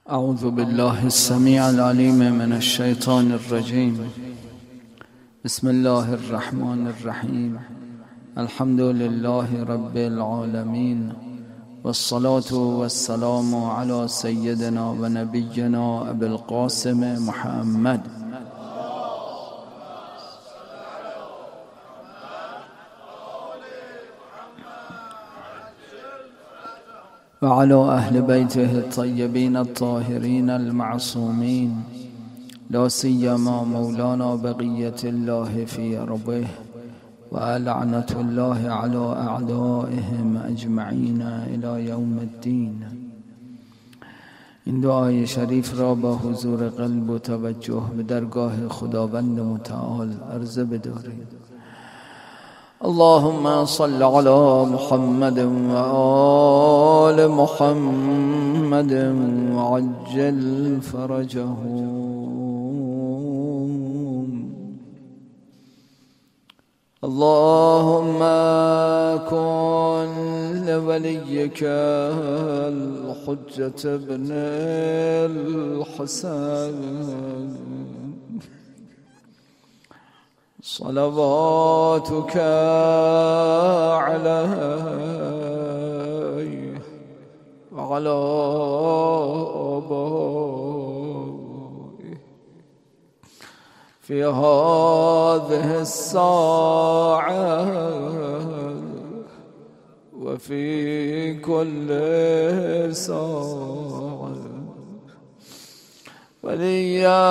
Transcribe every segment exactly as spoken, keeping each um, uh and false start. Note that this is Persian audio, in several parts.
أعوذ بالله السميع العليم من الشيطان الرجيم. بسم الله الرحمن الرحيم. الحمد لله رب العالمين، والصلاة والسلام على سيدنا ونبينا أبي القاسم محمد وعلى أهل بيته الطيبين الطاهرين المعصومين، لا سيما مولانا بقية الله في أرضه، ولعنة الله على أعدائهم أجمعين إلى يوم الدين. این دعای شریف را با حضور قلب و توجه به درگاه خداوند متعال عرضه بدارید. اللهم صل على محمد وآل محمد وعجل فرجهم. اللهم كن لوليك الحجة ابن الحسن صلواتك عليه وعلى آبائه في هذه الساعة وفي كل ساعة، وليا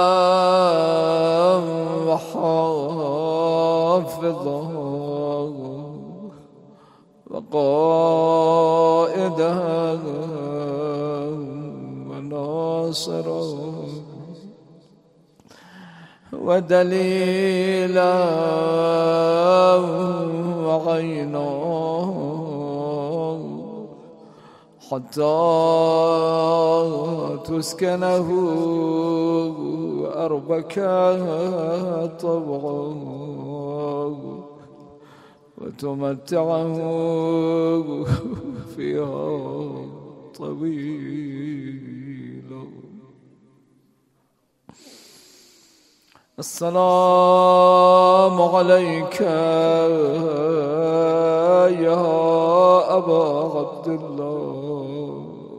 وحافظا وقائدا وناصرا ودليلا وعينا، حتى تسكنه أرضك طوعا وتمتعه فيها طويلا. السلام عليك يا أبا عبد الله،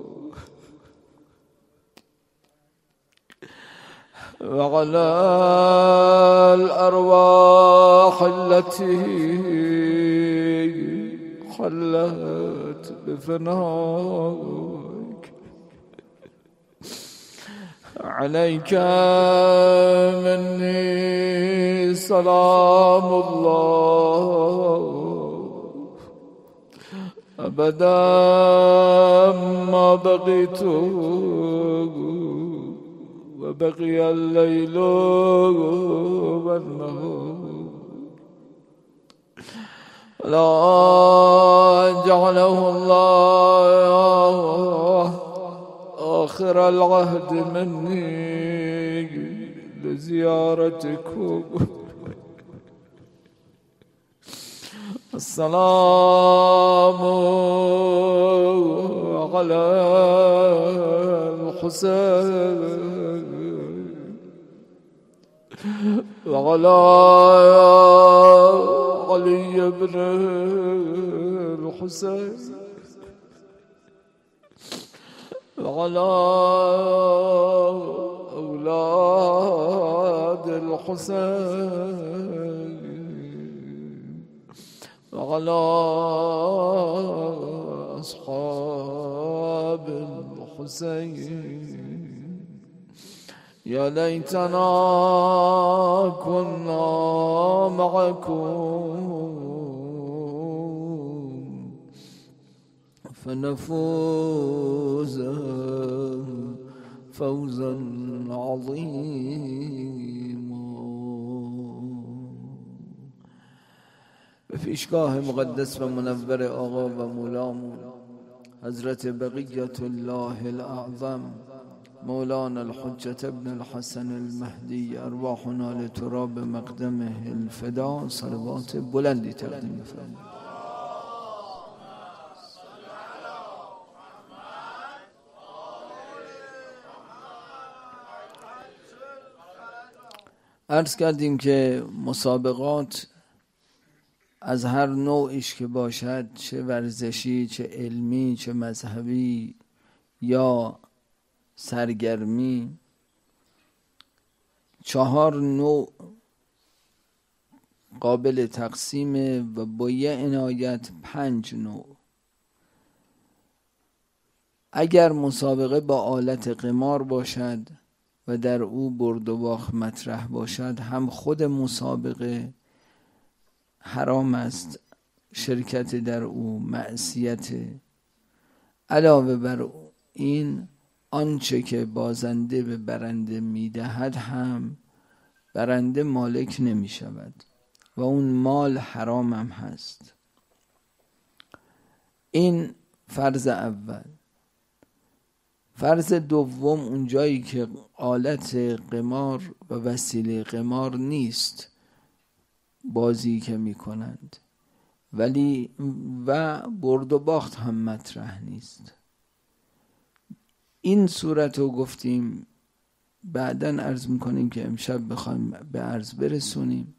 وعلى الأرواح التي خلت بفنائك. عليك مني سلام الله أبدا ما بقيت وبقي الليل والنهار، لا جعله الله آخر العهد مني لزيارتكم. السلام على الحسين وعلى علي بن الحسين وعلى أولاد الحسين وعلى أصحاب الحسين. يا ليتنا كنا معكم فنفوز فوزا عظيما. به پیشگاه مقدس و منور آقا و مولامون حضرت بقیة الله الاعظم مولانا الحجة ابن الحسن المهدی، ارواحنا لتراب مقدمه الفدا صلوات بلندی تقدیم بفرمایید. عرض کردیم که مسابقات از هر نوعش که باشد، چه ورزشی، چه علمی، چه مذهبی یا سرگرمی، چهار نوع قابل تقسیمه و با یه عنایت پنج نوع. اگر مسابقه با آلت قمار باشد و در او برد و باخت مطرح باشد، هم خود مسابقه حرام است، شرکت در او معصیت. علاوه بر این آنچه که بازنده به برنده میدهد هم برنده مالک نمی شود و اون مال حرام هم هست. این فرض اول. فرض دوم، اونجایی که آلت قمار و وسیله قمار نیست بازی که می کنند، ولی و برد و باخت هم مطرح نیست. این صورت رو گفتیم، بعداً عرض میکنیم که امشب بخوایم به عرض برسونیم.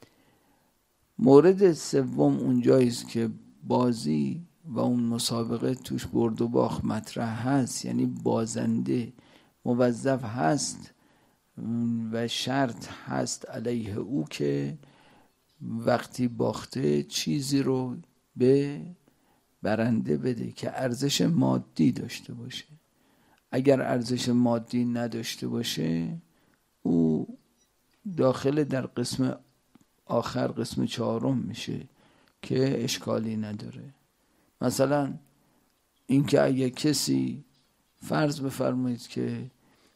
مورد سوم اونجاییست که بازی و اون مسابقه توش برد و باخت مطرح هست، یعنی بازنده موظف هست و شرط هست علیه او که وقتی باخته چیزی رو به برنده بده که ارزش مادی داشته باشه. اگر ارزش مادی نداشته باشه، او داخل در قسم آخر، قسم چهارم میشه که اشکالی نداره. مثلا اینکه اگه کسی فرض بفرمایید که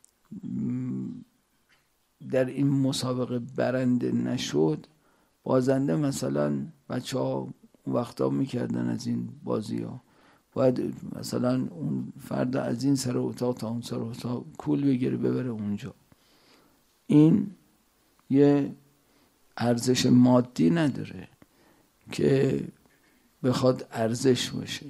در این مسابقه برنده نشد، بازنده مثلا بچه ها وقتا میکردن از این بازی ها، باید مثلا اون فرد از این سر اتاق تا اون سر اتاق کول بگیره ببره اونجا. این یه ارزش مادی نداره که بخواد ارزش باشه.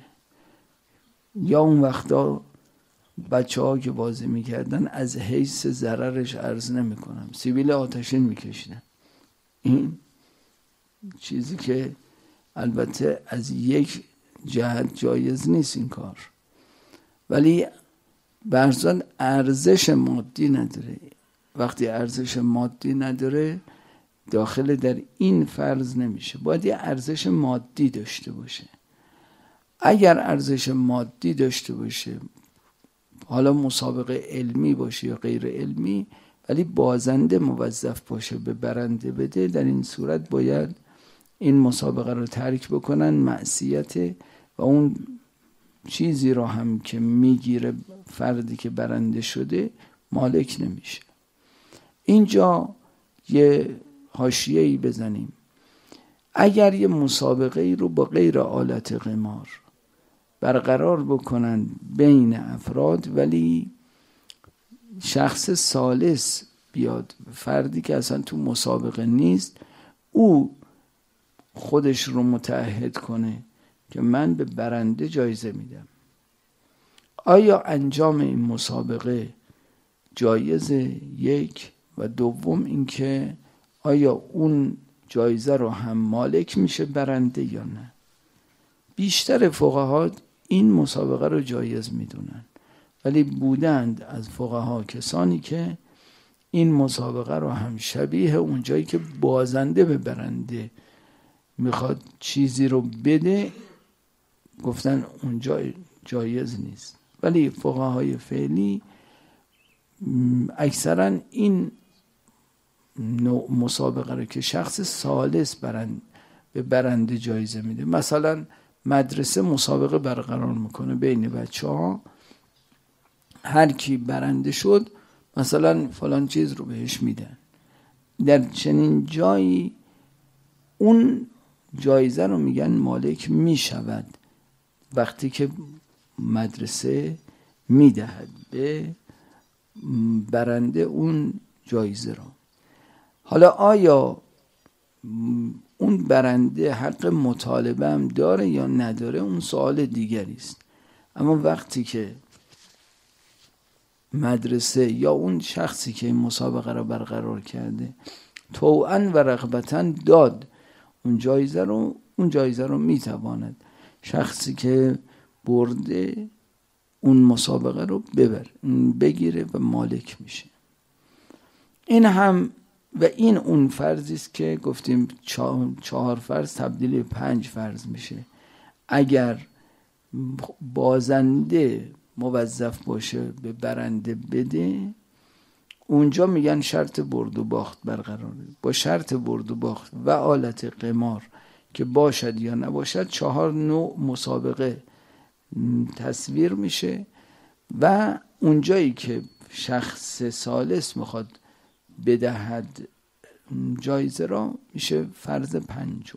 یا اون وقتا بچه ها که بازی میکردن از حیث ضررش عرض نمی کنم، سیبیل آتشین میکشیدن. این چیزی که البته از یک جهت جایز نیست این کار، ولی برزن ارزش مادی نداره. وقتی ارزش مادی نداره داخل در این فرض نمیشه، باید یه ارزش مادی داشته باشه. اگر ارزش مادی داشته باشه، حالا مسابقه علمی باشه یا غیر علمی، ولی بازنده موظف باشه به برنده بده، در این صورت باید این مسابقه رو ترک بکنن، معصیت، و اون چیزی رو هم که میگیره فردی که برنده شده مالک نمیشه. اینجا یه حاشیه‌ای بزنیم. اگر یه مسابقه ای رو با غیر آلت قمار برقرار بکنن بین افراد، ولی شخص ثالث بیاد، فردی که اصلا تو مسابقه نیست، او خودش رو متعهد کنه که من به برنده جایزه میدم، آیا انجام این مسابقه جایزه؟ یک. و دوم اینکه آیا اون جایزه رو هم مالک میشه برنده یا نه؟ بیشتر فقها این مسابقه رو جایز میدونن، ولی بودند از فقها کسانی که این مسابقه رو هم شبیه اونجایی که بازنده به برنده میخواد چیزی رو بده گفتن اونجا جایز نیست. ولی فقهای فعلی اکثرا این نوع مسابقه رو که شخص ثالث برند به برنده جایزه میده، مثلا مدرسه مسابقه برقرار میکنه بین بچه ها، هر کی برنده شد مثلا فلان چیز رو بهش میدن. در چنین جایی اون جایزه رو میگن مالک میشود وقتی که مدرسه میدهد به برنده اون جایزه رو. حالا آیا اون برنده حق مطالبه هم داره یا نداره اون سوال دیگری است. اما وقتی که مدرسه یا اون شخصی که این مسابقه رو برقرار کرده طوعا و رغبتا داد اون جایزه رو اون جایزه رو میتواند شخصی که برده اون مسابقه رو ببر بگیره و مالک میشه. این هم و این اون فرضی است که گفتیم چهار فرض تبدیل به پنج فرض میشه. اگر بازنده موظف باشه به برنده بده، اونجا میگن شرط برد و باخت برقراره. با شرط برد و باخت و آلت قمار که باشد یا نباشد چهار نوع مسابقه تصویر میشه و اونجایی که شخص ثالث میخواد بدهد جایزه را میشه فرض پنجم.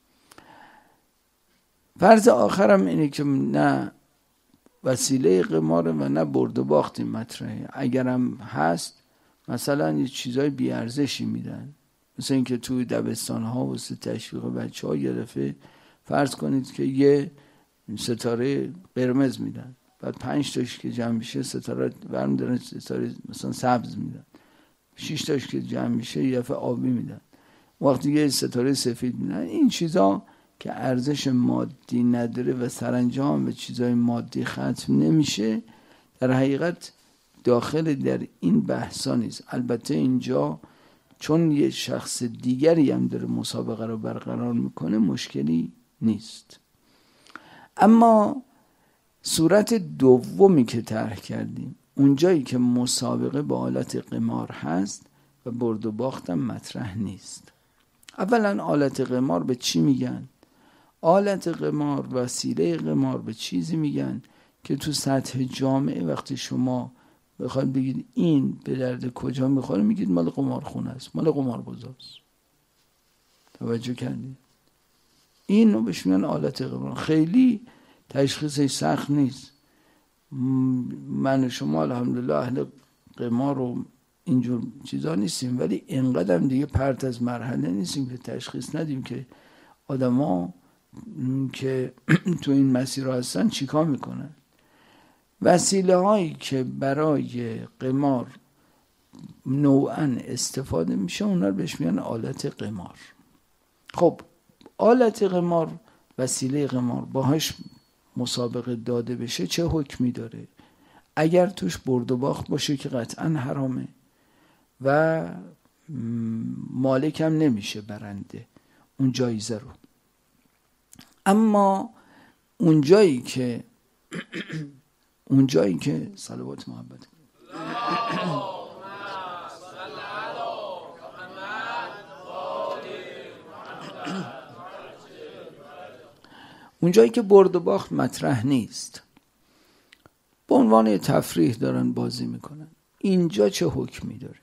فرض آخرم اینه که نه وسیله قمار و نه برد و باختی مطرحه. اگرم هست مثلا یه چیزای بیارزشی میدن، مثلا اینکه توی دبستان ها واسه تشویق بچه ها یه دفعه فرض کنید که یه ستاره قرمز میدن، بعد پنج تاش که جمع میشه ستاره برمی دارن ستاره مثلا سبز میدن، شش تاش که جمع میشه یه دفعه آبی میدن، وقتی یه ستاره سفید میدن. این چیزا که ارزش مادی نداره و سرانجام به چیزای مادی ختم نمیشه، در حقیقت داخل در این بحثا نیست. البته اینجا چون یه شخص دیگری هم داره مسابقه رو برقرار میکنه مشکلی نیست. اما صورت دومی که طرح کردیم، اونجایی که مسابقه با آلت قمار هست و برد و باختم مطرح نیست. اولا آلت قمار به چی میگن؟ آلت قمار، وسیله قمار به چیزی میگن که تو سطح جامعه وقتی شما بخواید بگید این به درد کجا میخوره، میگید مال قمارخونه است، مال قماربازاست. توجه کردید؟ این رو بهش میگن آلت قمار. خیلی تشخیصش سخت نیست. من و شما الحمدلله اهل قمار و اینجور چیزا نیستیم، ولی اینقدر دیگه پرت از مرحله نیستیم که تشخیص ندیم که آدما که تو این مسیر هستن چیکار میکنن. وسیله هایی که برای قمار نوعا استفاده میشه اونا رو بهش میگن آلت قمار. خب آلت قمار، وسیله قمار باهاش مسابقه داده بشه چه حکمی داره؟ اگر توش برد و باخت باشه که قطعا حرامه و مالک هم نمیشه برنده اون جایزه رو. اما اون جایی که اون جایی که صلوات محبت اون جایی که برد و باخت مطرح نیست، به عنوان تفریح دارن بازی میکنن، اینجا چه حکمی داره؟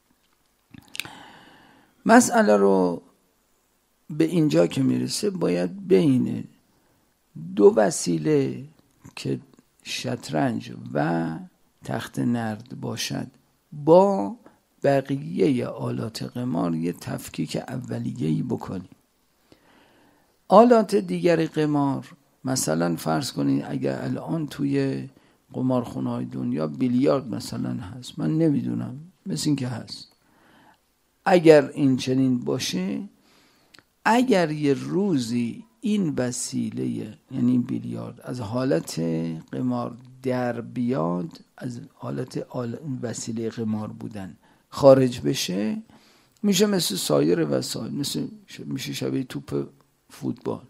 مسئله رو به اینجا که میرسه باید بین دو وسیله که شطرنج و تخت نرد باشد با بقیه آلات قمار یه تفکیک اولیه‌ای بکنیم. آلات دیگر قمار، مثلا فرض کنید اگر الان توی قمارخونه‌های دنیا بیلیارد مثلا هست، من نمیدونم، مثل این که هست، اگر این چنین باشه، اگر یه روزی این وسیله یعنی این بیلیارد از حالت قمار در بیاد، از حالت وسیله قمار بودن خارج بشه، میشه مثل سایر وسایل، مثل میشه شبیه توپ فوتبال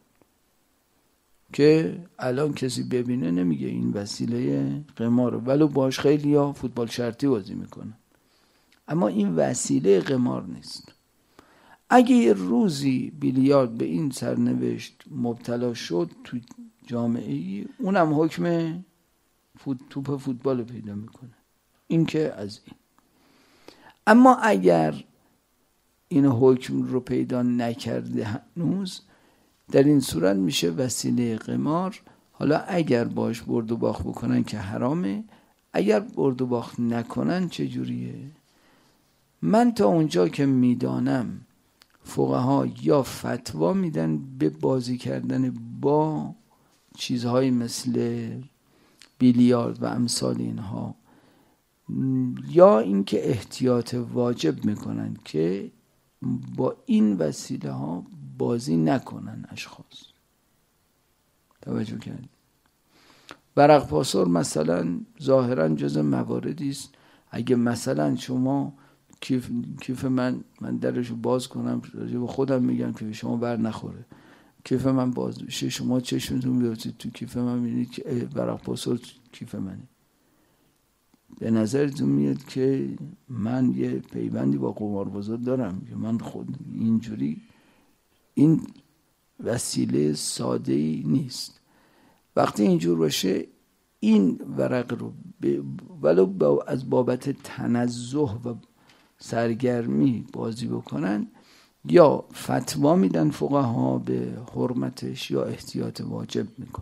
که الان کسی ببینه نمیگه این وسیله قماره، ولو باش خیلی ها فوتبال شرطی بازی میکنن، اما این وسیله قمار نیست. اگه یه روزی بیلیارد به این سرنوشت مبتلا شد تو جامعه ای، اونم حکم فوت توپ فوتبال پیدا میکنه. این که از این. اما اگر این حکم رو پیدا نکرده هنوز، در این صورت میشه وسیله قمار. حالا اگر باش برد و باخت بکنن که حرامه، اگر برد و باخت نکنن چجوریه؟ من تا اونجا که میدانم فقها یا فتوا میدن به بازی کردن با چیزهایی مثل بیلیارد و امثال اینها، یا اینکه احتیاط واجب میکنن که با این وسیله ها بازی نکنن اشخاص. توجه کردید؟ ورق پاسور مثلا ظاهرا جز مواردی است اگه مثلا شما کیف, کیف من من درشو باز کنم، راجع به خودم میگم که شما بر نخوره، کیف من باز بشه شما چشمتون بیفتید تو کیف من میبینید که ورق پاسور کیف منه، به نظرتون میاد که من یه پیوندی با قماربازا دارم که من خود اینجوری. این وسیله ساده ای نیست. وقتی اینجور باشه این ورق رو ولو با از بابت تنزه و سرگرمی بازی بکنن، یا فتوا میدن فقها به حرمتش یا احتیاط واجب میکنن.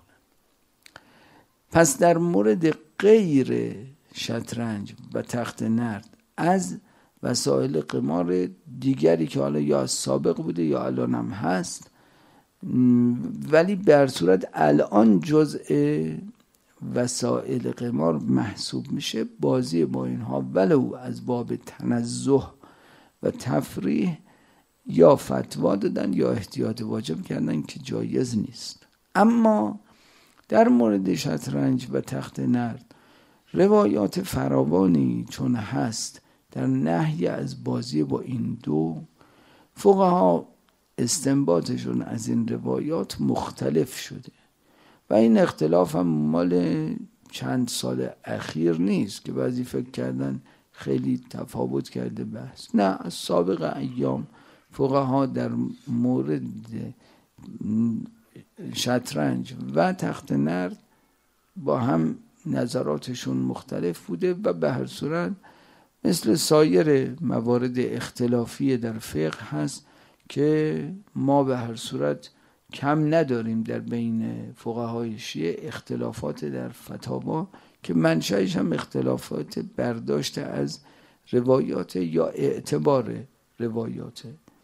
پس در مورد غیر شطرنج و تخت نرد از وسایل قمار دیگری که حالا یا سابق بوده یا الان هم هست، ولی به هر صورت الان جزء وسایل قمار محسوب میشه، بازی با اینها ولو از باب تنزه و تفریح یا فتوا دادن یا احتیاط واجب کردن که جایز نیست. اما در مورد شطرنج و تخت نرد روایات فراوانی چون هست در نهی از بازی با این دو، فقها استنباطشون از این روایات مختلف شده و این اختلاف هم مال چند سال اخیر نیست که بعضی فکر کردن خیلی تفاوت کرده بحث. نه، از سابق ایام فقها در مورد شطرنج و تخت نرد با هم نظراتشون مختلف بوده و به هر صورت مثل سایر موارد اختلافی در فقه هست که ما به هر صورت کم نداریم در بین فقهای شیعه اختلافات در فتاوا که منشأش هم اختلافات برداشت از روایات یا اعتبار روایات.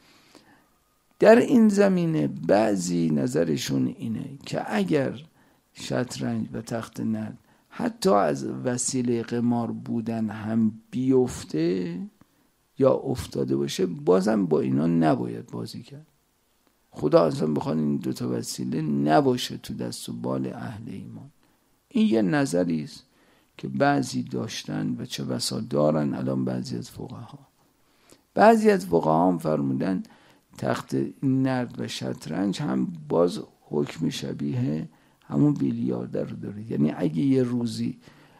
در این زمینه بعضی نظرشون اینه که اگر شطرنج و تخت نرد حتی از وسیله قمار بودن هم بیفته یا افتاده باشه، بازم با اینا نباید بازی کرد. خدا اصلا بخواد این دوتا وسیله نباشه تو دست و بال اهل ایمان. این یه نظری است که بعضی داشتن و چه بسا دارن الان بعضی از فقها. بعضی از فقها هم فرمودن تخت نرد و شطرنج هم باز حکم شبیه همون بیلیارد رو داره. یعنی اگه یه روزی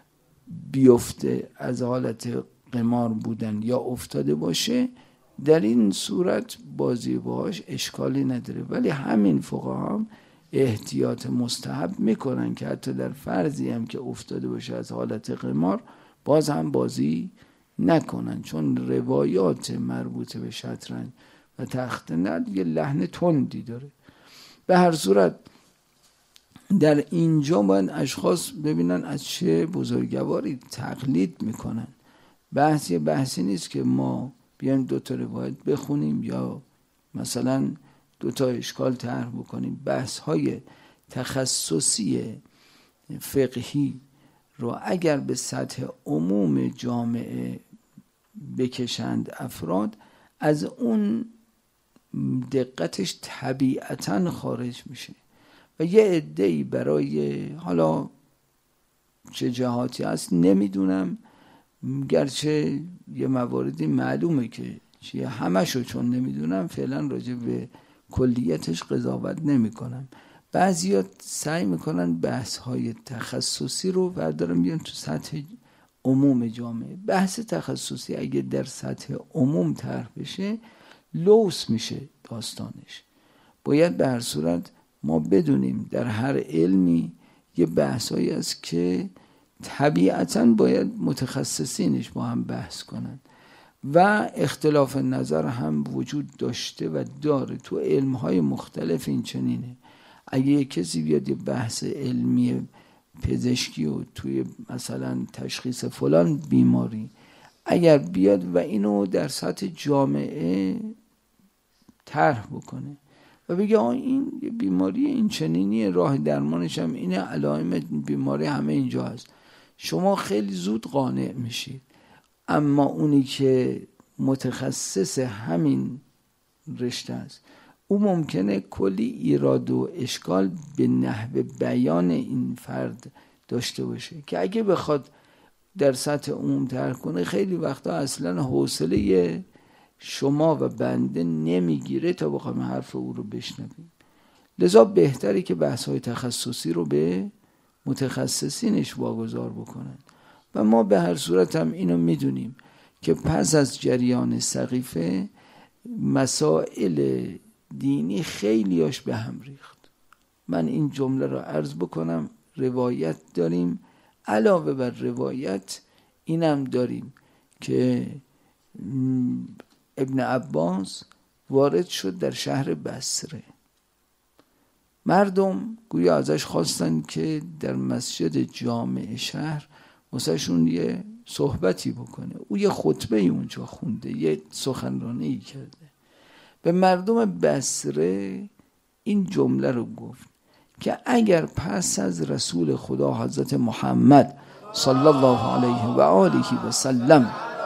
بیفته از حالت قمار بودن یا افتاده باشه، در این صورت بازی باهاش اشکالی نداره، ولی همین فقها هم احتیاط مستحب میکنن که حتی در فرضی هم که افتاده باشه از حالت قمار باز هم بازی نکنن، چون روایات مربوط به شطرنج و تخت نرد یه لحن تندی داره. به هر صورت در اینجا باید اشخاص ببینن از چه بزرگواری تقلید میکنن. بحثی بحثی نیست که ما بیایم دو تا روایت بخونیم یا مثلا دو تا اشکال طرح بکنیم. بحث های تخصصی فقهی رو اگر به سطح عموم جامعه بکشند افراد، از اون دقتش طبیعتاً خارج میشه و یه عده‌ای برای حالا چه جهاتی هست نمیدونم، گرچه یه مواردی معلومه که چیه، همشو چون نمیدونم فعلا راجع به کلیتش قضاوت نمی کنم. بعضیا سعی میکنن بحث های تخصصی رو بردارن بیان تو سطح عموم جامعه. بحث تخصصی اگه در سطح عموم طرح بشه لوس میشه داستانش. باید به هر صورت ما بدونیم در هر علمی یه بحثایی هست که طبیعتاً باید متخصصینش با هم بحث کنن و اختلاف نظر هم وجود داشته و داره تو علمهای مختلف. این چنینه، اگه یک کسی بیاد یه بحث علمی پزشکی و توی مثلا تشخیص فلان بیماری اگر بیاد و اینو در سطح جامعه طرح بکنه و بگه آه این بیماری این چنینیه، راه درمانش هم اینه، علائم بیماری همه اینجا هست، شما خیلی زود قانع میشید. اما اونی که متخصص همین رشته است. او ممکنه کلی ایراد و اشکال به نحو بیان این فرد داشته باشه که اگه بخواد در سطح عموم طرح کنه خیلی وقتا اصلا حوصله شما و بنده نمیگیره تا بخوایم حرف او رو بشنویم. لذا بهتره که بحث‌های تخصصی رو به متخصصینش واگذار بکنن و ما به هر صورت هم اینو میدونیم که پس از جریان سقیفه مسائل دینی خیلیاش به هم ریخت. من این جمله رو عرض بکنم، روایت داریم، علاوه بر روایت اینم داریم که ابن عباس وارد شد در شهر بصره. مردم گویا ازش خواستن که در مسجد جامع شهر واسه شون یه صحبتی بکنه. او یه خطبه اونجا خونده، یه سخنرانی کرده. به مردم بصره این جمله رو گفت که اگر پس از رسول خدا حضرت محمد صلی الله علیه و آله و سلم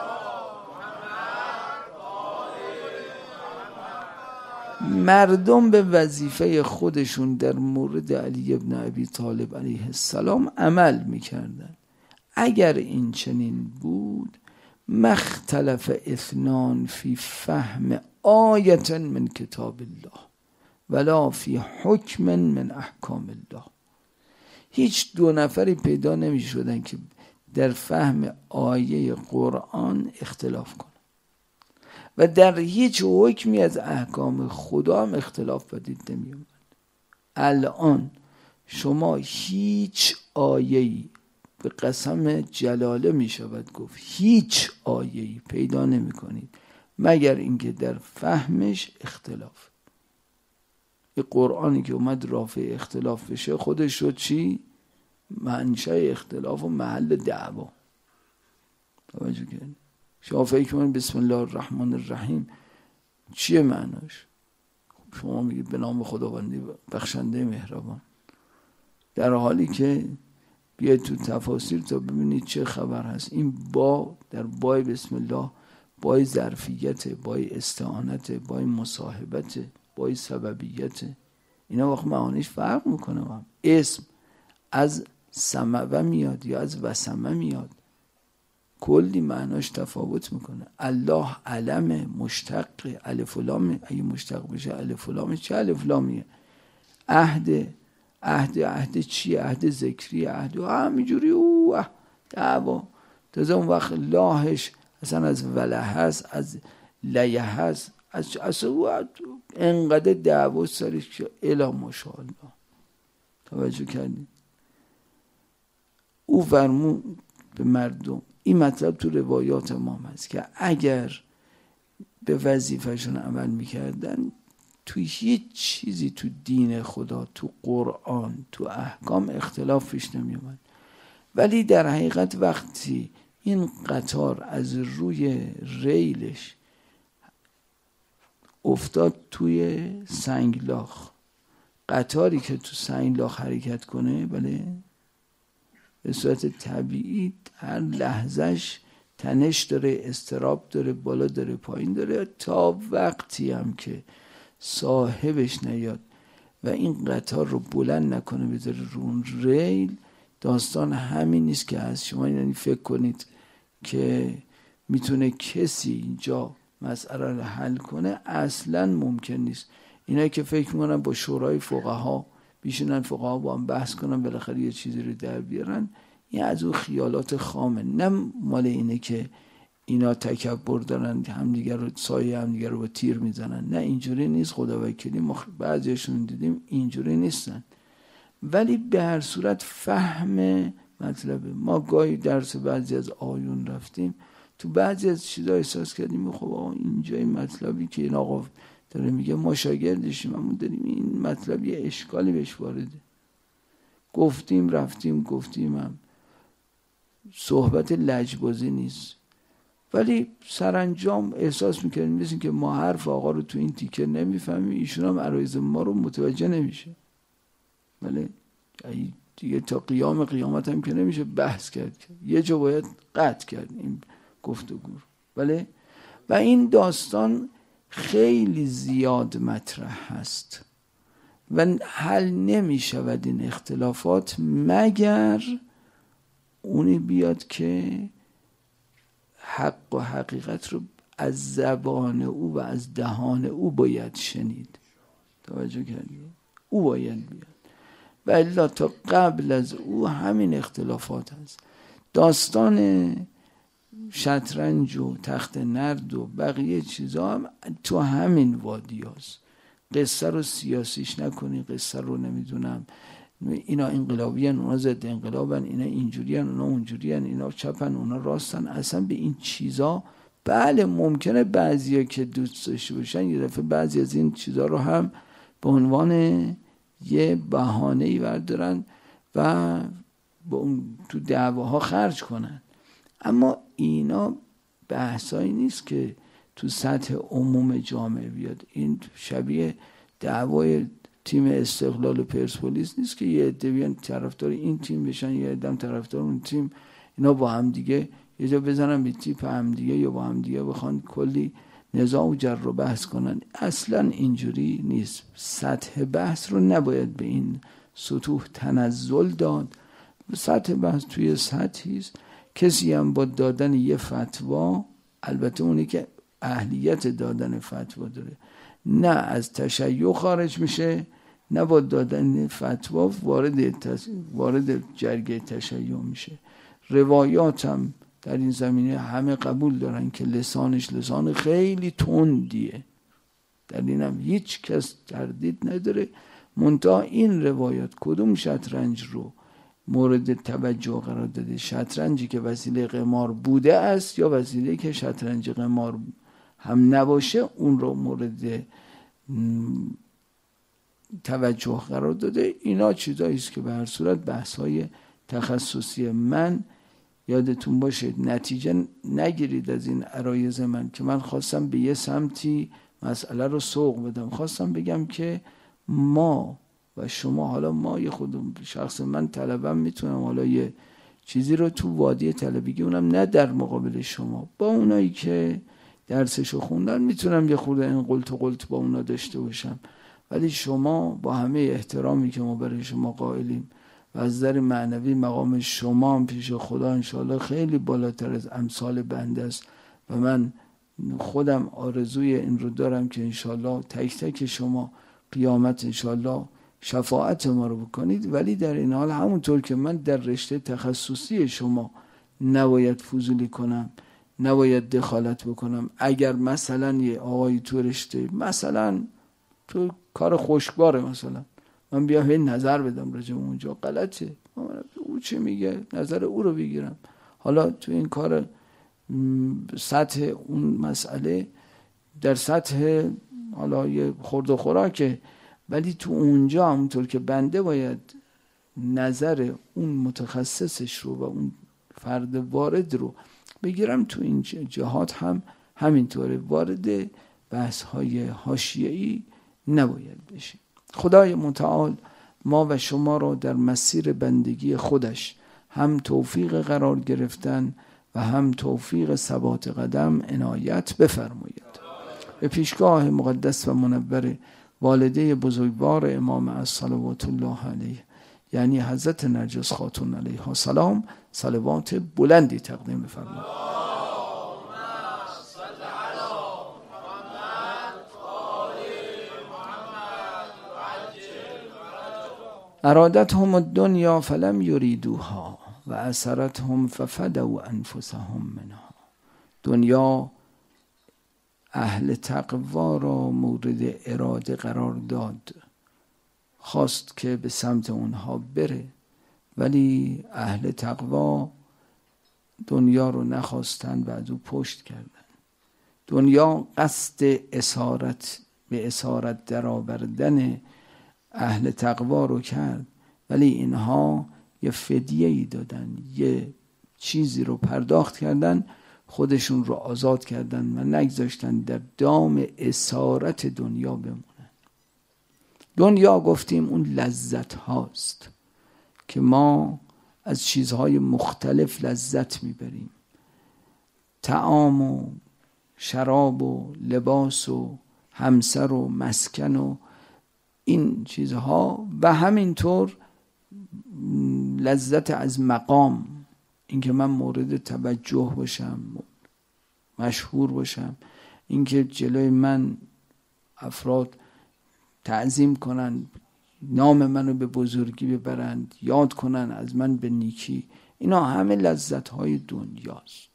مردم به وظیفه خودشون در مورد علی ابن ابی طالب علیه السلام عمل میکردن، اگر این چنین بود مختلف اثنان فی فهم آیت من کتاب الله ولا فی حکم من احکام الله. هیچ دو نفری پیدا نمی شدن که در فهم آیه قرآن اختلاف کنن و در هیچ حکمی از احکام خدا هم اختلاف بدید نمی اومد. الان شما هیچ آیه‌ای به قسم جلاله می شود گفت هیچ آیه‌ای پیدا نمی کنید مگر اینکه در فهمش اختلاف. این قرآنی که اومد رافع اختلاف بشه خودش شد چی؟ منشأ اختلاف و محل دعوا. توجه کنید. شما فکر کنید بسم الله الرحمن الرحیم چیه معناش؟ شما میگید به نام خداوندی بخشنده مهربان، در حالی که بیاید تو تفاسیر تا ببینید چه خبر هست. این با در بای بسم الله بای ظرفیت، بای استعانت، بای مصاحبت، بای سببیت، اینا واقعا معانیش فرق میکنه. هم اسم از سموه میاد یا از وسمه میاد، کلی معناش تفاوت میکنه. الله علم مشتق الف و لام، اگه مشتق بشه الف و لام چه الف لامیه؟ عهد عهد عهد چیه؟ عهد ذکری، عهد همینجوری او دعوا. تازه اون وقت لاهش اصلا از وله هست، از لیه هست، از اصلا انقدر دعوا سرش که الا ماشاءالله. توجه کردید؟ او فرمود به مردم، این مطلب تو روایات ما هست که اگر به وظیفهشون عمل میکردن تو هیچ چیزی تو دین خدا، تو قرآن، تو احکام اختلاف پیش نمی اومد. ولی در حقیقت وقتی این قطار از روی ریلش افتاد توی سنگلاخ، قطاری که تو سنگلاخ حرکت کنه بله به صورت طبیعی هر لحظهش تنش داره، اضطراب داره، بالا داره، پایین داره، تا وقتی هم که صاحبش نیاد و این قطار رو بلند نکنه بذاره رو اون ریل. داستان همین نیست که از شما یعنی فکر کنید که میتونه کسی اینجا مسئله رو حل کنه، اصلا ممکن نیست. اینایی که فکر میکنن با شورای فقها بیشنن فقها با هم بحث کنن بالاخره یه چیزی رو در بیارن، این از اون خیالات خامه. نه مال اینه که اینا تکبر دارن همدیگر رو سایه همدیگر رو با تیر میزنن، نه اینجوری نیست. خدا وکیلی ما بعضیشون دیدیم اینجوری نیستن. ولی به هر صورت فهم مطلبه. ما گاهی درس بعضی از آیون رفتیم، تو بعضی از چیزا احساس کردیم خب اینجا این مطلبی که این آقا داره میگه ما شاگردشیم اما داریم این مطلب یه اشکالی بهش وارده. گفتیم رفتیم گفتیم هم صحبت لجبازی نیست، ولی سرانجام احساس میکردیم مثل که ما حرف آقا رو تو این تیکه نمیفهمیم، ایشون هم عرایض ما رو متوجه نمیشه. ولی دیگه تا قیام قیامت هم که نمیشه بحث کرد، یه جا باید قطع کرد این گفتگو. ولی و این داستان خیلی زیاد مطرح هست و حل نمی شود این اختلافات مگر اونی بیاد که حق و حقیقت رو از زبان او و از دهان او باید شنید. توجه کردید؟ او باید بیاد و الا تا قبل از او همین اختلافات هست. داستان شطرنج و تخت نرد و بقیه چیزا هم تو همین وادی هست. قصه رو سیاسیش نکنی، قصه رو نمیدونم اینا انقلابی هن، اونا ضد انقلابن، اینا اینجوری هن، اونا اونجوری هن، اینا چپن، اونا راستن. اصلا به این چیزا بله ممکنه بعضیا که دوست داشته باشن یه دفعه بعضی از این چیزا رو هم به عنوان یه بهانه‌ای بردارن و با اون تو دعواها خرج کنن، اما اینا بحثایی نیست که تو سطح عموم جامعه بیاد. این شبیه دعوای تیم استقلال و پرسپولیس نیست که یه عده بیان طرفدار این تیم بشن، یه عده طرفدار اون تیم، اینا با هم دیگه یه جا بزنن به تیپ هم دیگه یا با هم دیگه بخوان کلی نزاع و جر و بحث کنن. اصلا اینجوری نیست. سطح بحث رو نباید به این سطوح تنزل داد. سطح بحث توی سطحی است کسی هم با دادن یه فتوا، البته اونی که اهلیت دادن فتوا داره، نه از تشیع خارج میشه، نه با دادن فتوا وارد تس... وارد جرگه تشیع میشه. روایات هم در این زمینه همه قبول دارن که لسانش لسان خیلی تندیه، در این هم هیچ کس تردید نداره. منتها این روایات کدوم شطرنج رو مورد توجه قرار داده؟ شطرنجی که وسیله قمار بوده است یا وسیله که شطرنج قمار هم نباشه اون رو مورد توجه قرار داده؟ اینا چیزایی است که به هر صورت بحث‌های تخصصی. من یادتون باشه نتیجه نگیرید از این عرایض من که من خواستم به یه سمتی مسئله رو سوق بدم. خواستم بگم که ما و شما، حالا ما یه خودم شخص من طلبم میتونم حالا یه چیزی رو تو وادی طلبگی، اونم نه در مقابل شما، با اونایی که درسشو خوندن میتونم یه خورده این قلت و قلت با اونا داشته باشم، ولی شما با همه احترامی که ما برای شما قائلیم و از نظر معنوی مقام شما هم پیش خدا انشاءالله خیلی بالاتر از امثال بنده است و من خودم آرزوی این رو دارم که انشاءالله تک تک شما قیامت انشاءالله شفاعت ما رو بکنید. ولی در این حال همونطور که من در رشته تخصصی شما نباید فضولی کنم، نباید دخالت بکنم. اگر مثلا یه آقایی تو رشته مثلا تو کار خوشگواره مثلا من بیام هی نظر بدم راجع به اونجا، غلطه. او چه میگه نظر او رو بگیرم. حالا تو این کار سطح اون مسئله در سطح حالا یه خورد و خوراکه، ولی تو اونجا همونطور که بنده باید نظر اون متخصصش رو و اون فرد وارد رو بگیرم، تو این جهات هم همینطوره. وارد بحث های حاشیه‌ای نباید بشیم. خدای متعال ما و شما رو در مسیر بندگی خودش هم توفیق قرار گرفتن و هم توفیق ثبات قدم عنایت بفرماید. به پیشگاه مقدس و منور والده بزرگوار امام الصلوات الله علیه یعنی حضرت نرجس خاتون علیها السلام صلوات بلندی تقدیم بفرمایید. ارادتهم الدنیا فلم یریدوها و اسرتهم ففدوا انفسهم منها. دنیا اهل تقوا را مورد اراده قرار داد، خواست که به سمت اونها بره، ولی اهل تقوا دنیا رو نخواستن و از او پشت کردن. دنیا قصد اسارت به اسارت در آوردن اهل تقوا رو کرد، ولی اینها یه فدیه‌ای دادن، یه چیزی رو پرداخت کردن، خودشون رو آزاد کردن و نگذاشتن در دام اسارت دنیا بمونن. دنیا گفتیم اون لذت هاست که ما از چیزهای مختلف لذت میبریم. طعام و شراب و لباس و همسر و مسکن و این چیزها، و همینطور لذت از مقام، اینکه من مورد توجه باشم، مشهور باشم، اینکه جلوی من افراد تعظیم کنن، نام منو به بزرگی ببرند، یاد کنن از من به نیکی. اینا همه لذت های دنیاست.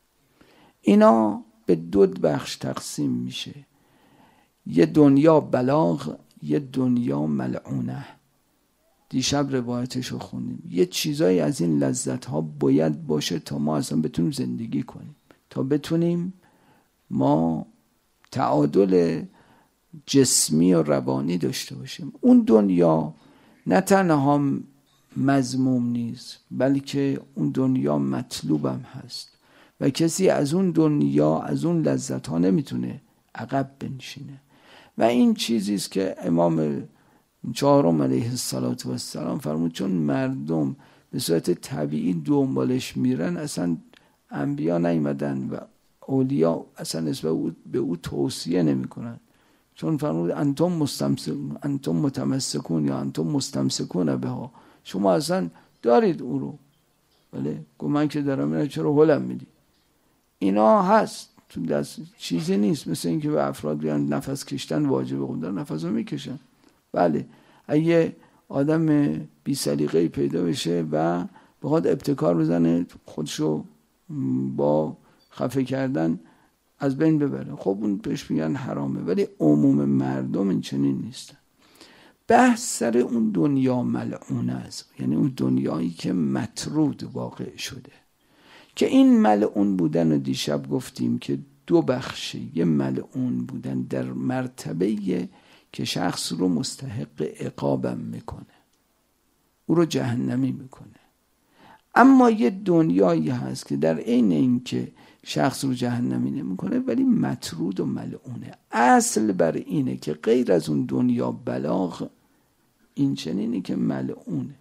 اینا به دو بخش تقسیم میشه، یه دنیا بلاغ، یه دنیا ملعونه. دیشب روایتش رو خوندیم. یه چیزایی از این لذت ها باید باشه تا ما اصلا بتونیم زندگی کنیم، تا بتونیم ما تعادل جسمی و روانی داشته باشیم. اون دنیا نه تنها مذموم نیست، بلکه اون دنیا مطلوبم هست و کسی از اون دنیا، از اون لذت ها نمیتونه عقب بنشینه. و این چیزی است که امام چهارم علیه السلام فرمود چون مردم به صورت طبیعی دنبالش میرن، اصلا انبیا نیومدن و اولیاء اصلا نسبت به او توصیه نمیکنن، چون فرمود انتم مستمسکون، انتم متمسکون یا انتم مستمسکون بها، شما اصلا دارید او رو، بله گفت من که دارم اینا چرا هلم میدی؟ اینا هست تو دست، چیزی نیست مثل اینکه به افراد بیان نفس کشتن واجبه، خود دارن نفس رو میکشن. بله اگه آدم بی سلیقه‌ای پیدا بشه و بخواد ابتکار بزنه خودشو با خفه کردن از بین ببره، خب اون بهش میگن حرامه. ولی عموم مردم این چنین نیستن. بحث سر اون دنیا ملعونه است، یعنی اون دنیایی که مطرود واقع شده، که این ملعون بودن رو دیشب گفتیم که دو بخشه. یه ملعون بودن در مرتبه که شخص رو مستحق عقابم میکنه، او رو جهنمی میکنه. اما یه دنیایی هست که در عین اینکه شخص رو جهنمی نمیکنه ولی مطرود و ملعونه. اصل بر اینه که غیر از اون دنیا بلاغ این چنینه که ملعونه.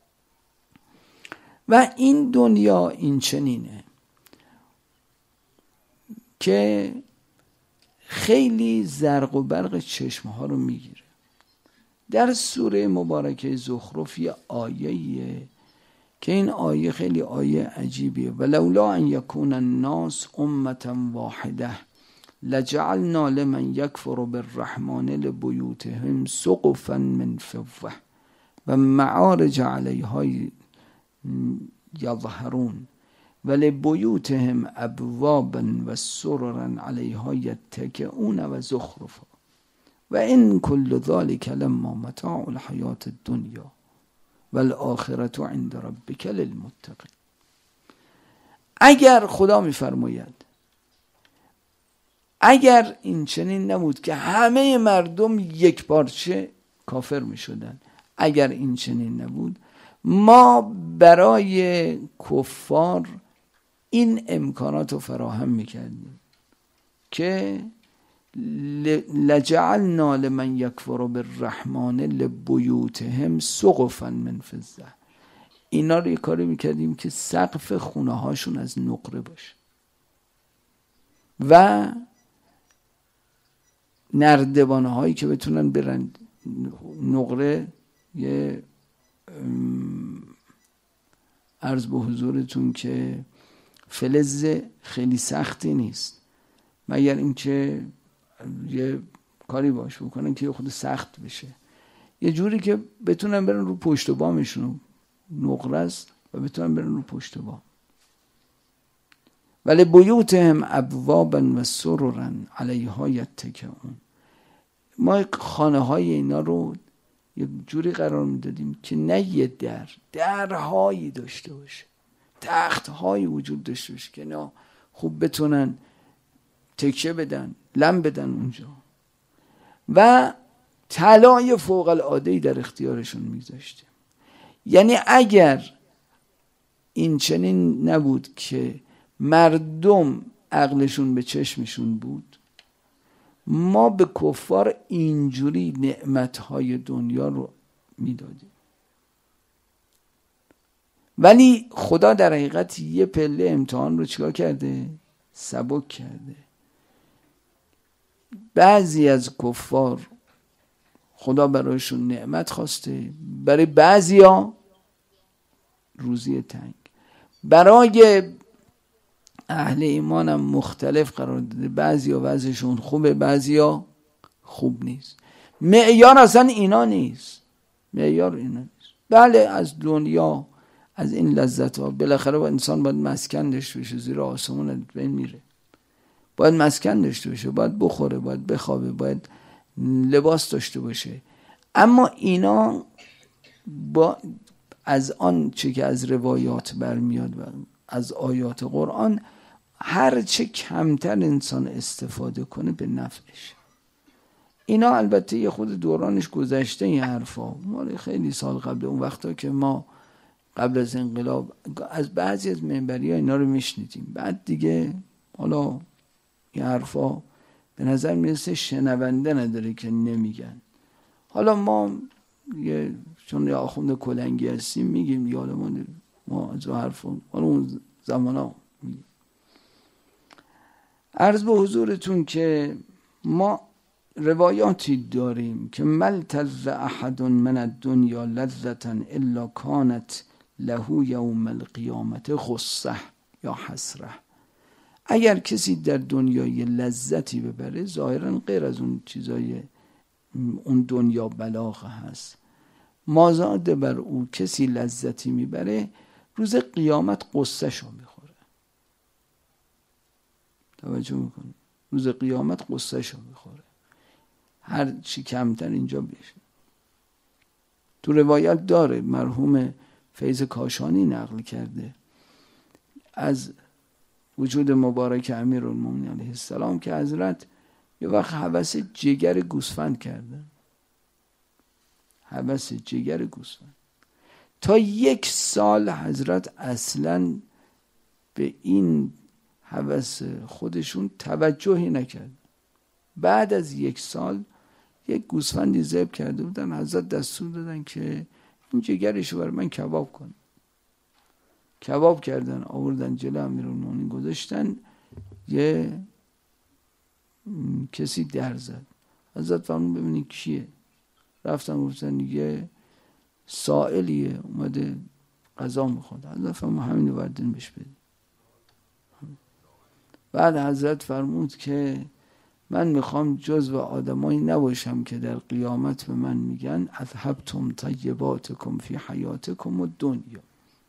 و این دنیا این چنینه که خیلی زرق و برق چشمها رو میگیره. در سوره مبارکه زخرف یه آیه‌ایه که این آیه خیلی آیه عجیبیه. ولولا ان یکون الناس امة واحده لجعلنا لمن یکفر بالرحمن لبیوتهم سقفا من فضة و معارج علیها یظهرون ولبیوتهم ابوابا و سررا علیها یتکئون و زخرفا و ان کل ذلک لما متاع الحیاة الدنیا والآخرة عند ربک للمتقین. اگر خدا میفرماید اگر این چنین نبود که همه مردم یک پارچه کافر میشدن، اگر این چنین نبود ما برای کفار این امکانات رو فراهم میکردیم که لجعلنا لمن یکفر بالرحمن لبیوتهم سقفا من فضة، اینا رو یه کاری میکردیم که سقف خونه هاشون از نقره باشه و نردبانه هایی که بتونن برن. نقره یه عرض به حضورتون که فلز خیلی سختی نیست، مگر اینکه یه کاری باش بکنن که خود سخت بشه، یه جوری که بتونن برن رو پشت بامشون، نقره است و بتونن برن رو پشت بام. ولی بیوتهم ابوابا و سررا علیها یتکئون، ما خانه های اینا رو یه جوری قرار میدادیم که نه یه در درهایی داشته باشه، تختهایی وجود داشته باشه که اینا خوب بتونن تکیه بدن، لم بدن اونجا و طلای فوق العاده‌ای در اختیارشون میذاشتیم. یعنی اگر این چنین نبود که مردم عقلشون به چشمشون بود، ما به کفار اینجوری نعمتهای دنیا رو میدادیم. ولی خدا در حقیقت یه پله امتحان رو چیکار کرده؟ سبک کرده. بعضی از کفار خدا برایشون نعمت خواسته، برای بعضیا روزی تنگ. برای اهل ایمان هم مختلف قرار داده، بعضیا وضعشون خوبه، بعضیا خوب نیست. معیار اصلا اینا نیست، معیار اینا نیست. بله از دنیا، از این لذت ها بالاخره با انسان باید مسکن داشته باشه، زیر آسمون بین میره، باید مسکن داشته باشه، باید بخوره، باید بخوابه، باید لباس داشته باشه. اما اینا با از آن چه که از روایات برمیاد و از آیات قرآن، هر چه کمتر انسان استفاده کنه به نفعش. اینا البته یه خود دورانش گذشته این حرفا، مال خیلی سال قبل، اون وقتا که ما قبل از انقلاب از بعضی از منبری ها اینا رو میشنیدیم. بعد دیگه حالا این حرفا به نظر میرسه شنونده نداره که نمیگن. حالا ما یه چون یه آخوند کلنگی هستیم میگیم یادمون ما از حرفا حالا اون زمان ها میگیم. عرض به حضورتون که ما روایاتی داریم که ملتذ احد من الدنیا لذتا الا کانت له یوم القیامت خصه یا حسره. اگر کسی در دنیای لذتی ببره، ظاهرا غیر از اون چیزای اون دنیا بلاغه هست، مازاد بر او کسی لذتی میبره، روز قیامت قصه شو میخوره. توجه میکنی؟ روز قیامت قصه شو میخوره، هر چی کمتر اینجا بشه. تو روایت داره، مرحوم فیض کاشانی نقل کرده از وجود مبارک امیرالمومنین علیه السلام که حضرت یه وقت هوس جگر گوسفند کردن، هوس جگر گوسفند. تا یک سال حضرت اصلاً به این هوس خودشون توجهی نکرد. بعد از یک سال یک گوسفندی ذبح کرده بودن، حضرت دستور دادن که این جگرشو برای من کباب کن. کباب کردن، آوردن جلو امیرالمومنین گذاشتن. یه کسی در زد. حضرت فرمود ببینید کیه؟ رفتن گفتن یه سائلیه اومده غذا میخواد. حضرت فرمود همینو بردین بهش بدید. بعد حضرت فرمود که من میخوام جزو آدمایی نباشم که در قیامت به من میگن اذهبتم طیباتکم فی حیاتکم الدنیا.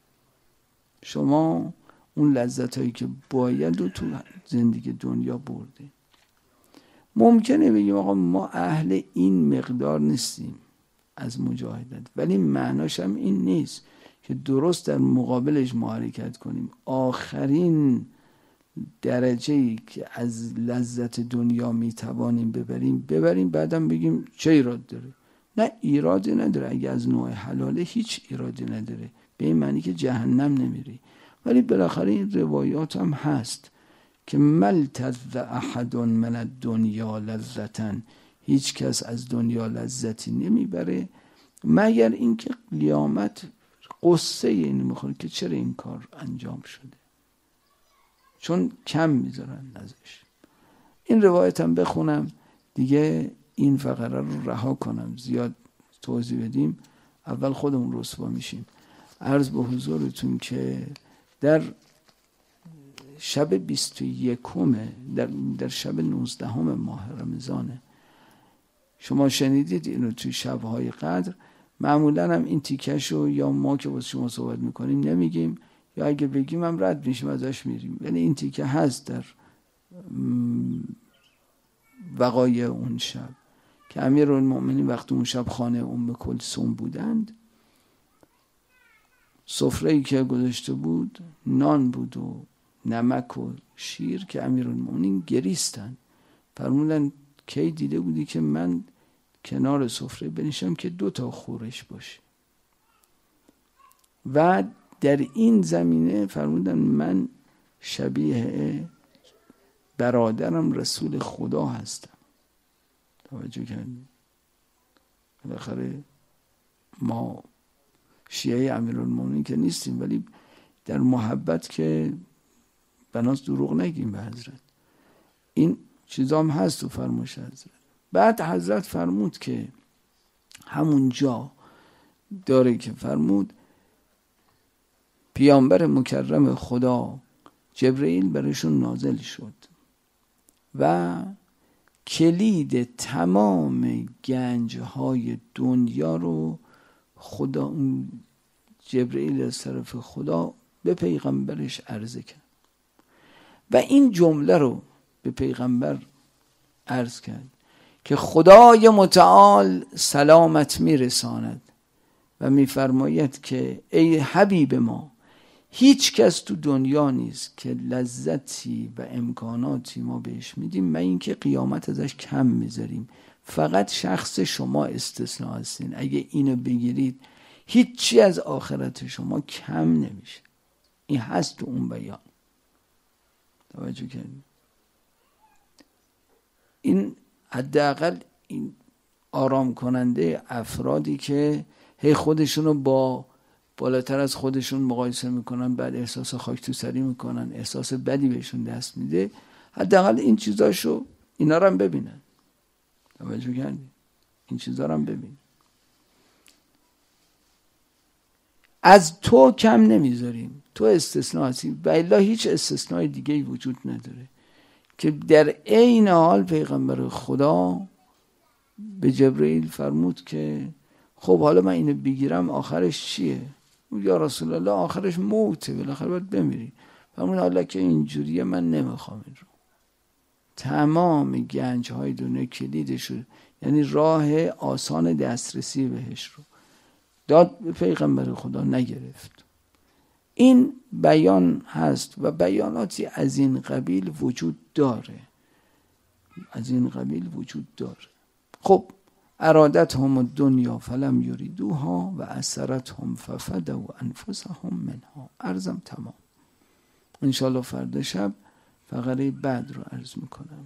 شما اون لذتایی که باید و تو زندگی دنیا برده. ممکنه بگیم آقا ما اهل این مقدار نیستیم از مجاهدت، ولی معناش هم این نیست که درست در مقابلش ما حرکت کنیم. آخرین درجه‌ای که از لذت دنیا میتوانیم ببریم ببریم، بعدم بگیم چه ایراد داره؟ نه ایرادی نداره. اگه از نوع حلاله هیچ ایرادی نداره، به این معنی که جهنم نمیری. ولی بالاخره این روایات هم هست که ملتذ احد من الدنیا لذتا، هیچ کس از دنیا لذتی نمیبره مگر اینکه قیامت قصه اینو میخوره که چرا این کار انجام شده، چون کم میذارن ازش. این روایت هم بخونم دیگه این فقره رو رها کنم، زیاد توضیح بدیم اول خودمون رسوا میشیم. عرض به حضورتون که در شب بیست و یکم در, در شب نوزدهم ماه رمضانه، شما شنیدید اینو توی شبهای قدر، معمولا هم این تیکشو یا ما که با شما صحبت میکنیم نمیگیم، یا اگه بگیم هم رد میشیم ازش میریم، یعنی این تیکه هست در وقایع اون شب که امیرالمومنین وقتی اون شب خانه ام کلثوم بودند، سفره‌ای که گذاشته بود نان بود و نمک و شیر که امیرالمومنین گریستن. فرمودن کی دیده بودی که من کنار سفره بنشم که دو تا خورش باشه؟ و در این زمینه فرمودن من شبیه برادرم رسول خدا هستم. توجه کردید؟ بالاخره ما شیعه امیرالمومنین که نیستیم، ولی در محبت که بناس دروغ نگیم به حضرت. این چیزام هست تو فرمایش حضرت. بعد حضرت فرمود که همونجا داره که فرمود پیامبر مکرم خدا جبرئیل برشون نازل شد و کلید تمام گنج‌های دنیا رو خدا، جبرئیل از طرف خدا به پیغمبرش عرضه کرد و این جمله رو به پیغمبر عرض کرد که خدای متعال سلامت میرساند و میفرماید که ای حبیب ما، هیچ کس تو دنیا نیست که لذتی و امکاناتی ما بهش میدیم من اینکه قیامت ازش کم میذاریم، فقط شخص شما استثناء هستین. اگه اینو بگیرید هیچی از آخرت شما کم نمیشه. این هست تو اون بیان. توجه کردید؟ این حداقل این آرام کننده افرادی که هی خودشونو با بالاتر از خودشون مقایسه میکنن، بعد احساس خاک تو سری میکنن، احساس بدی بهشون دست میده، حداقل این چیزاشو اینا رو هم ببینن. توجه کردید؟ این چیزا رو هم ببین. از تو کم نمیذاریم، تو استثناء هستی و الا هیچ استثناء دیگه وجود نداره. که در عین حال پیغمبر خدا به جبرئیل فرمود که خب حالا من اینو بگیرم آخرش چیه؟ یا رسول الله آخرش موته، بالاخره باید بمیری. فرمود حالا که اینجوریه من نمیخوام این رو. تمام گنج های دنیا کلیدش، یعنی راه آسان دسترسی بهش رو داد به پیغمبر خدا، نگرفت. این بیان هست و بیاناتی از این قبیل وجود داره، از این قبیل وجود داره. خب ارادت هم دنیا فلم یریدوها و اثرت هم ففدوا انفسهم منها. عرضم تمام. انشالله فردا شب فقره بعد رو عرض میکنم.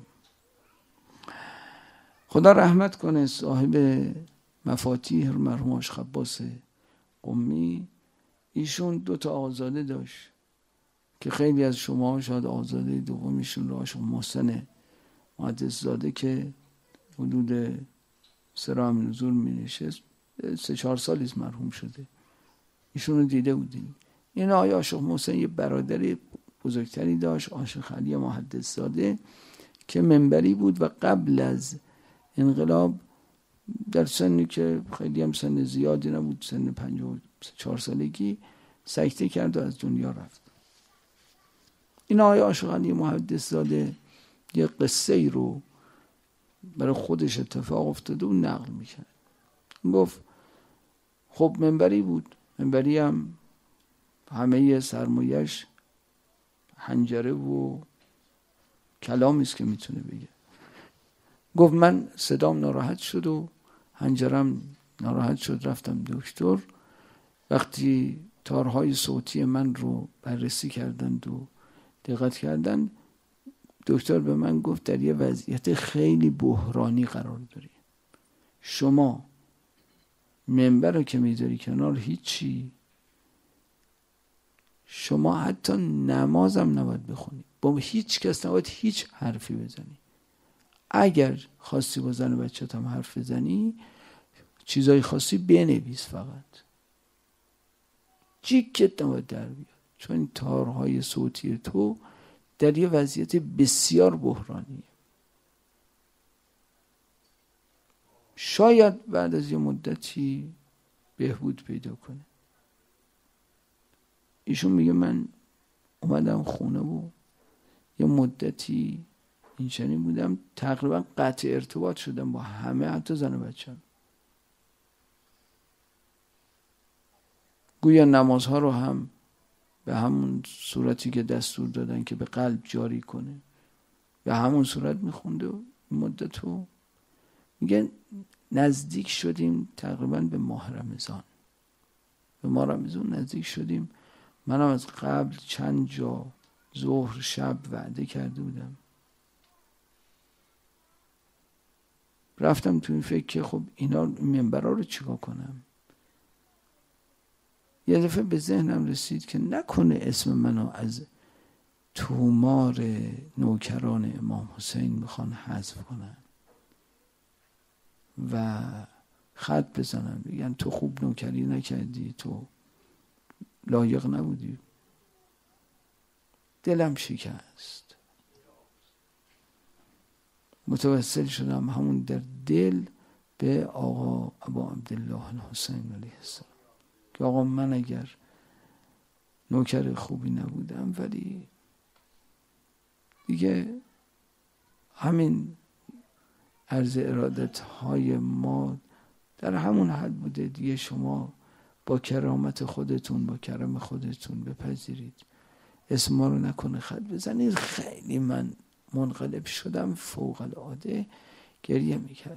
خدا رحمت کنه صاحب مفاتیح مرحوم آش عباس قمی. ایشون دو تا آزاده داشت که خیلی از شما شاید آزاده دومیشون رو آش محسن محدث زاده که حدود سرام نزول می نشست، سه چهار سالیست مرحوم شده، ایشون رو دیده بودیم. این آقای عاشق محسن یه برادر بزرگتری داشت، عاشق علی محدث زاده، که منبری بود و قبل از انقلاب در سنی که خیلی هم سن زیادی نبود، سن پنجاه و چهار سالگی سکته کرد و از دنیا رفت. این آقای عاشق علی محدث زاده یه قصه ای رو برای خودش اتفاق افتاده و نقل میکرد. گفت خب منبری بود، منبری هم همه سرمایش حنجره و کلامی است که میتونه بگه. گفت من صدام ناراحت شد و حنجرم ناراحت شد، رفتم دکتر. وقتی تارهای صوتی من رو بررسی کردند و دقت کردند، دکتر به من گفت در یه وضعیت خیلی بحرانی قرار داری. شما منبر رو که میذاری کنار هیچی، شما حتی نمازم نباید بخونی، با هیچ کس نباید هیچ حرفی بزنی. اگر خواستی با زن و بچه‌ت هم حرف بزنی، چیزای خاصی بنویس، فقط جیکت نباید در بیاد، چون این تارهای صوتی تو در یه وضعیت بسیار بحرانیه. شاید بعد از یه مدتی بهبود پیدا کنه. ایشون میگه من اومدم خونه و یه مدتی این چنین بودم، تقریبا قطع ارتباط شدم با همه، حتی زن و بچه‌م. گویا نمازها رو هم به همون صورتی که دستور دادن که به قلب جاری کنه به همون صورت میخونده. و مدتو میگه نزدیک شدیم تقریبا به ماه رمضان، به ماه رمضان نزدیک شدیم. منم از قبل چند جا ظهر شب وعده کرده بودم، رفتم تو این فکر که خب اینا منبرا رو چیکار کنم. یه دفعه به ذهنم رسید که نکنه اسم منو از تومار نوکران امام حسین میخوان حذف کنن و خط بزنن، بگن تو خوب نوکری نکردی، تو لایق نبودی. دلم شکست، متوسل شدم همون در دل به آقا ابا عبدالله الحسین علیه السلام که آقا من اگر نوکر خوبی نبودم ولی دیگه همین عرض ارادت های ما در همون حد بوده دیگه، شما با کرامت خودتون با کرم خودتون بپذیرید، اسم ما رو نکنه خط بزنید. خیلی من منقلب شدم، فوق العاده گریه میکردم.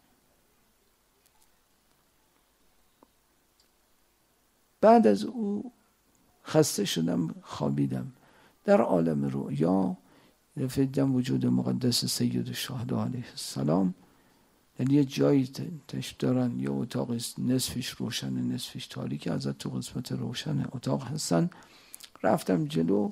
بعد از او خسته شدم، خوابیدم. در عالم رؤیا دیدم وجود مقدس سید الشهدا علیه السلام، یعنی یه جایی تش دارن، یه اتاق نصفش روشن نصفش تاریک، از تو قسمت روشن اتاق هستن. رفتم جلو،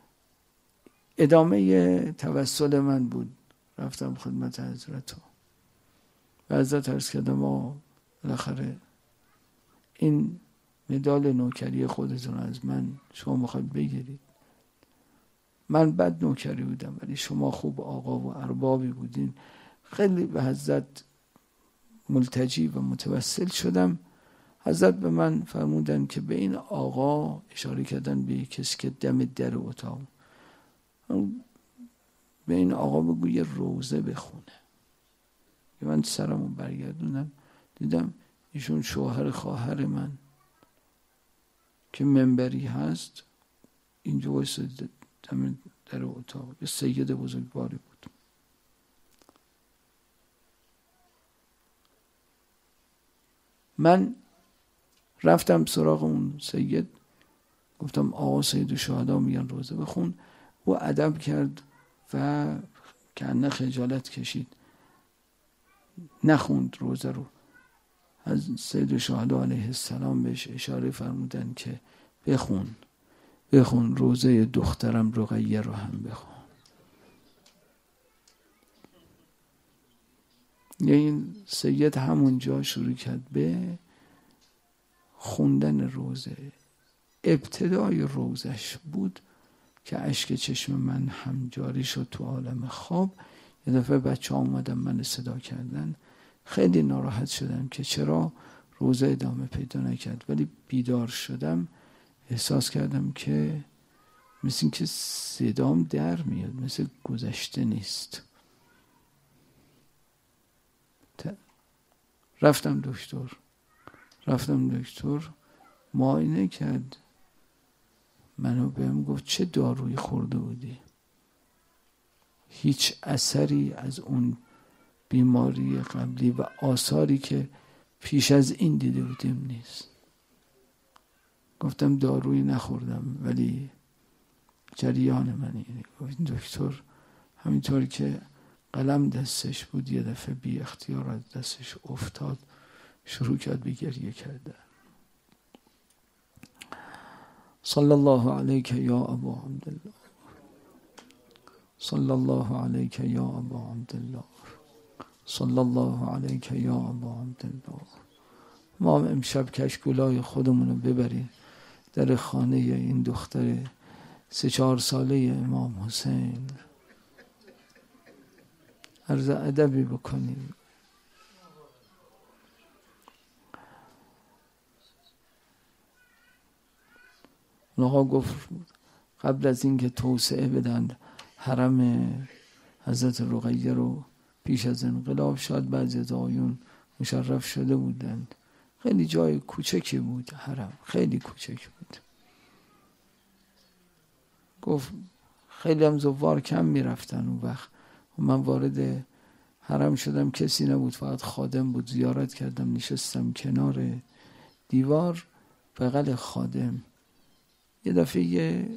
ادامه توسل من بود، رفتم خدمت حضرت و حضرت عرض کردم ما بالاخره این مدال نوکری خودتون از من شما میخواید بگیرید. من بد نوکری بودم ولی شما خوب آقا و اربابی بودین. خیلی به حضرت ملتجی و متوسل شدم. حضرت به من فرمودن که به این آقا، اشاره کردن به کسی که دم در اتاق، به این آقا بگو یه روزه بخونه. من سرمو برگردوندم، دیدم ایشون شوهر خواهر من که منبری هست اینجا وایساده دم در اتاق، یه سید بزرگواری بود. من رفتم سراغ اون سید، گفتم آقا سید الشهدا میگن روزه بخون. او ادب کرد و کنه خجالت کشید، نخوند روزه رو. از سید الشهدا علیه السلام بهش اشاره فرمودن که بخون بخون روزه دخترم رقیه رو هم بخون. این سید همونجا شروع کرد به خوندن روزه. ابتدای روزش بود که اشک چشم من هم جاری شد تو عالم خواب. یه دفعه بچه ها اومدن من صدا کردن، خیلی ناراحت شدم که چرا روزه ادامه پیدا نکرد. ولی بیدار شدم، احساس کردم که مثل این که صدام در میاد، مثل گذشته نیست. رفتم دکتر رفتم دکتر معاینه کرد منو، بهم گفت چه دارویی خورده بودی؟ هیچ اثری از اون بیماری قبلی و آثاری که پیش از این دیده بودیم نیست. گفتم دارویی نخوردم ولی جریان منی. گفت دکتر همینطور که قلم دستش بود یه دفعه بی اختیار از دستش افتاد، شروع کرد به گریه کردن. صلی الله علیک یا ابا عبدالله، صلی الله علیک یا ابا عبدالله، صلی الله علیک یا ابا عبدالله. ما امشب کشکولای خودمونو ببریم در خانه این دختر سه چهار ساله امام حسین، عرض ادبی بکنیم. آقا گفت قبل از اینکه توسعه بدن حرم حضرت رقیه رو پیش از انقلاب، شاید بعضی از آیون مشرف شده بودند. خیلی جای کوچکی بود حرم، خیلی کوچک بود. گفت خیلی هم زوار کم میرفتن اون وقت. من وارد حرم شدم کسی نبود، فقط خادم بود. زیارت کردم، نشستم کنار دیوار بغل خادم. یه دفعه یه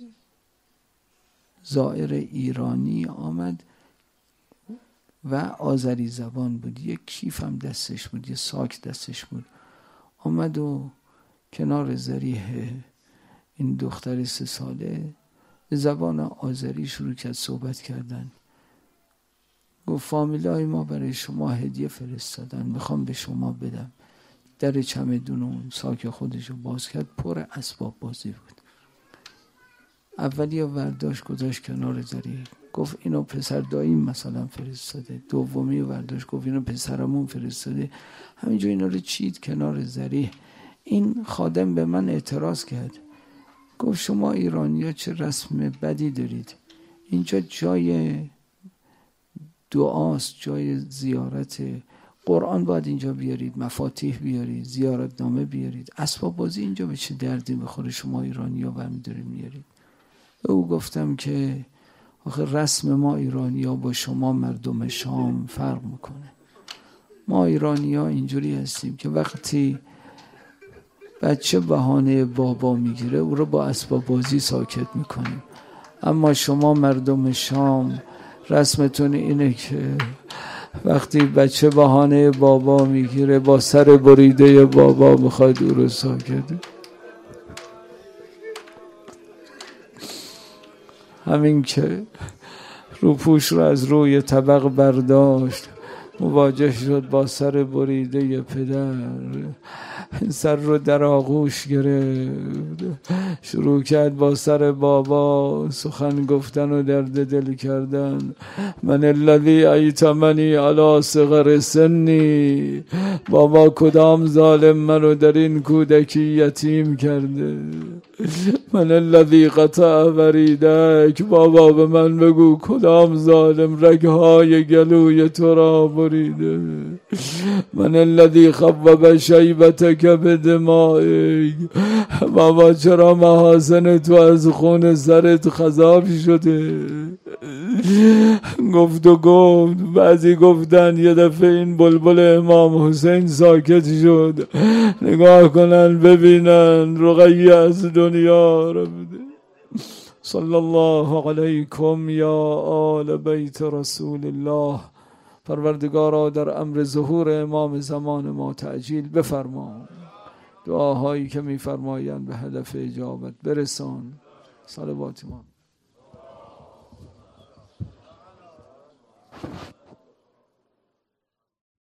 زائر ایرانی آمد و آذری زبان بود، یه کیف هم دستش بود، یه ساک دستش بود. آمد و کنار ذریح این دختر سه ساله به زبان آذری شروع کرد صحبت کردن. گفت فامیلای ما برای شما هدیه فرستادن، میخوام به شما بدم. در چمدون اون ساک خودشو باز کرد، پر اسباب بازی بود. اولی ورداشت گذاشت کنار زری، گفت اینو پسر داییم مثلا فرستاده. دومی ورداشت گفت اینو پسرمون فرستاده. همینجور اینا رو چید کنار زری. این خادم به من اعتراض کرد، گفت شما ایرانی‌ها چه رسم بدی دارید، اینجا جای دعاست، جای زیارت، قرآن باید اینجا بیارید، مفاتیح بیارید، زیارت نامه بیارید، اسباب بازی اینجا به چه دردی بخوره شما ایرانی‌ها برمی‌دارید میارید. به او گفتم که آخه رسم ما ایرانی‌ها با شما مردم شام فرق میکنه. ما ایرانی‌ها اینجوری هستیم که وقتی بچه بهانه بابا میگیره او رو با اسباب بازی ساکت میکنیم، اما شما مردم شام رسمتون اینه که وقتی بچه بهانه بابا میگیره با سر بریده بابا میخواید او رو ساکت. همین که روپوش رو از روی طبق برداشت، مواجه شد با سر بریده پدر، سر رو در آغوش گرفت، شروع کرد با سر بابا سخن گفتن و درد دل کردن. من الذی ایتمنی علی صغر سنی، بابا کدام ظالم منو در این کودکی یتیم کرده. من الذی قطع وریدک، بابا به من بگو کدام ظالم رگهای گلوی تو را بریده. من الذی خبب شیبتک بدمائک، بابا چرا محاسن تو از خون سرت خضاب شده. گفت و گفت، بعضی گفتن یه دفعه این بلبل امام حسین ساکت شد، نگاه کنن ببینن رقیه از دنیا رفته. صلی الله علیکم یا آل بیت رسول الله. پروردگارا در امر ظهور امام زمان ما تعجیل بفرما، دعاهایی که میفرمایند به هدف اجابت برسان. صلوات ما